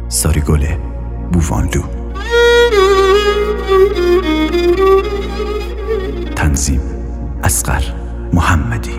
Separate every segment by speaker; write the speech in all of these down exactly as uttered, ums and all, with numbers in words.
Speaker 1: ساریگل بووانلو. تنظیم اصغر محمدی.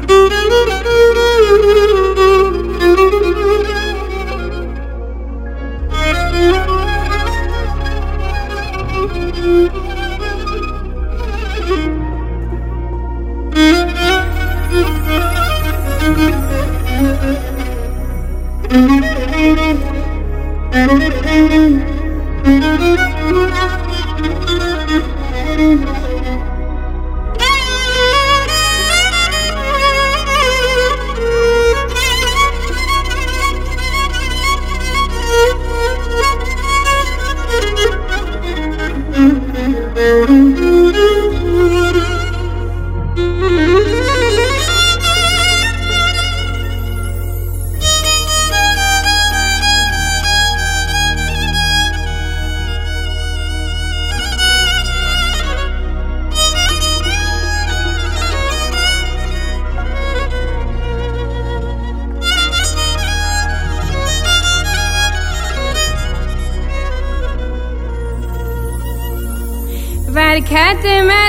Speaker 2: برکت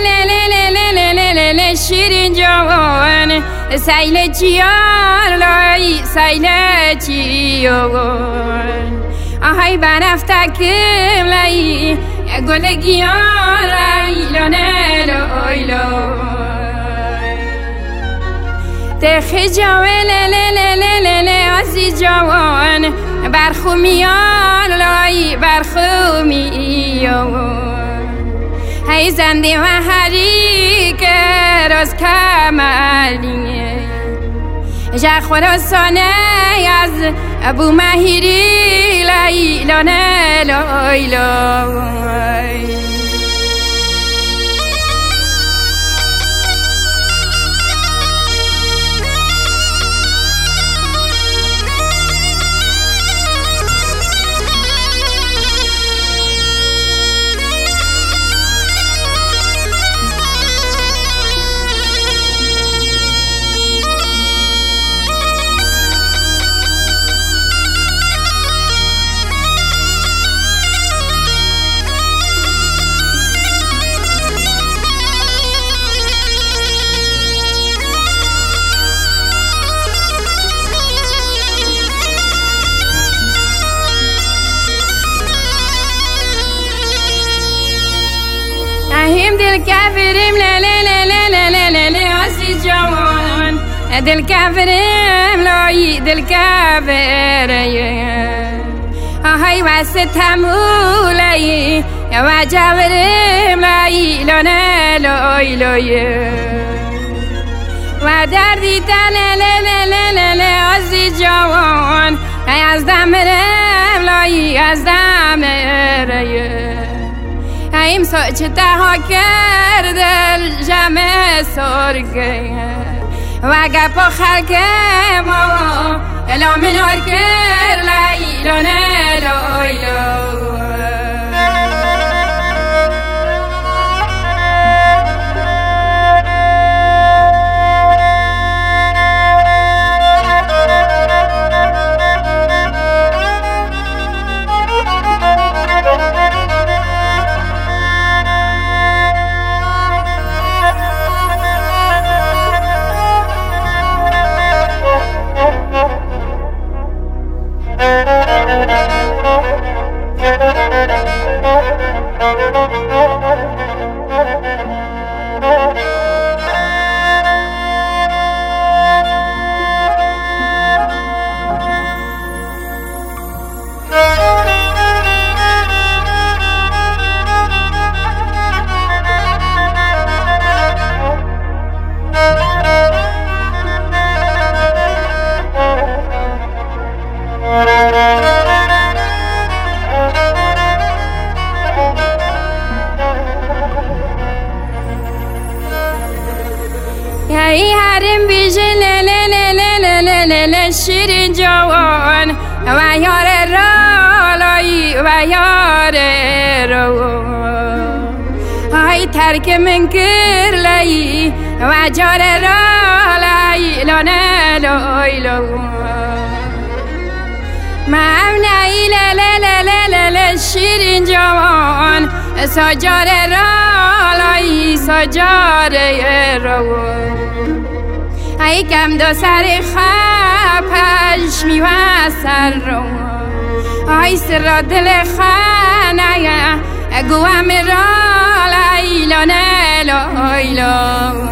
Speaker 2: ملل شیرین جوان سیل چیار لای سیل چیار آهای برفتکم لای گل گیار لای لانه لای لای دخی جوان لللللل عزیز جوان برخومیان لای برخومیان ای زنده و حریک راز کمالینه جا خراسانه از ابو مهیری لیلانه لای لای دل کافرم لا لا لا لا لا لا لا لا عزیز جوان دل کافرم لای دل کافرم آهای واسه تمولای و جورم لای لانه لای لای و دردی تنه لا لا لا لا لا عزیز جوان از دمرم لای از دمرم ایم سوچ تها کرد الجمع سرگه و گپ خلق ما الا منار کر لیلانه لای لای ای هرم بیجه ل ل شیرین جوان و یار رالایی و یار رو های ترک من کر لایی و جار رالایی لانه لای لو ما امنعی ل ل ل شیرین جوان ساجار رالایی ساجار روان ای کم دو سر خپش میوه سر روان ای سر دل خانه گوهم رالایی لانه لایلا